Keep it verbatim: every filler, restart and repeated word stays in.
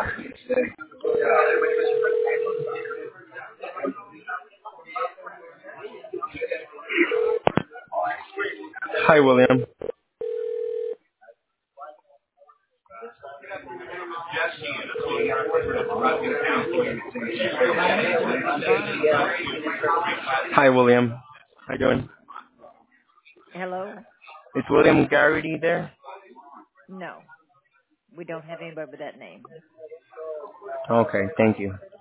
Hi, William. Hi, William. How you doing? Hello? Is William Garrity there? No, we don't have anybody with that name. Okay, thank you.